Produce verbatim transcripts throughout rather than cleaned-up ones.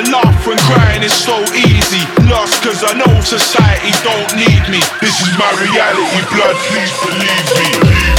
laugh when crying is so easy? Lost cause I know society don't need me. This is my reality, blood, please believe me.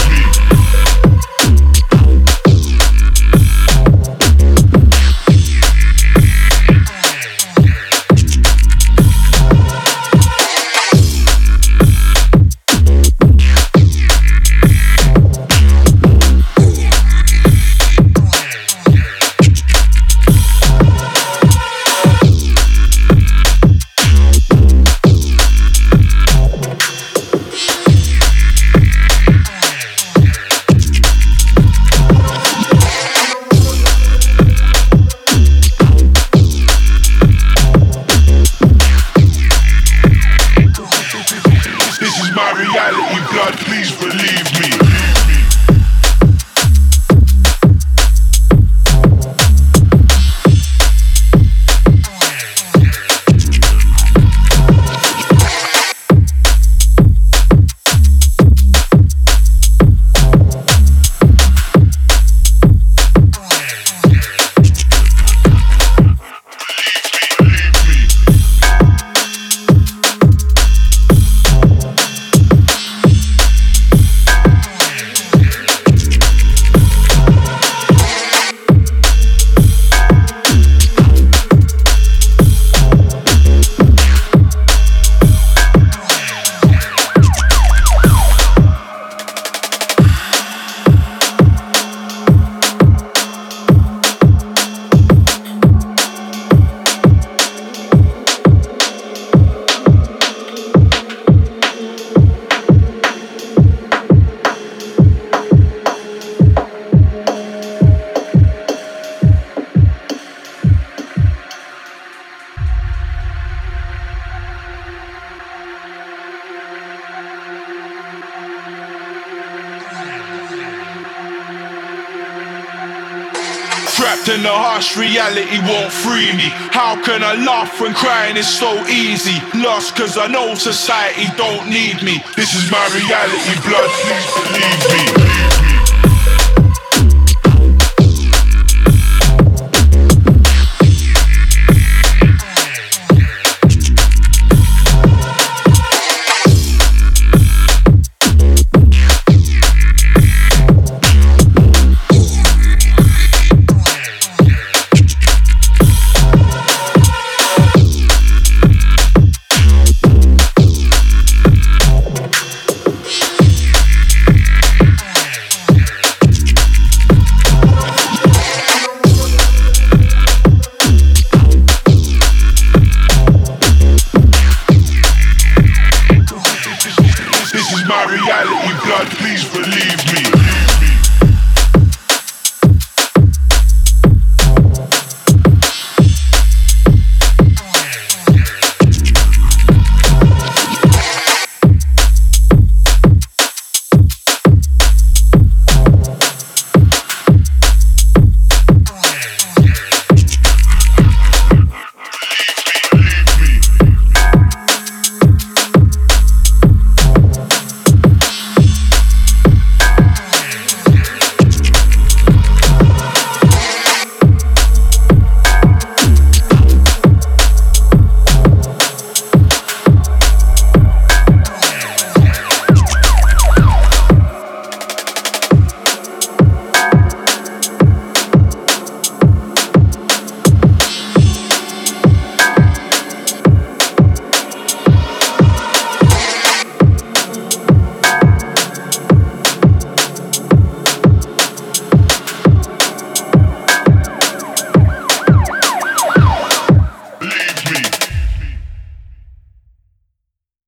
Trapped in the harsh reality won't free me. How can I laugh when crying is so easy? Lost cause I know society don't need me. This is my reality, blood, please believe me.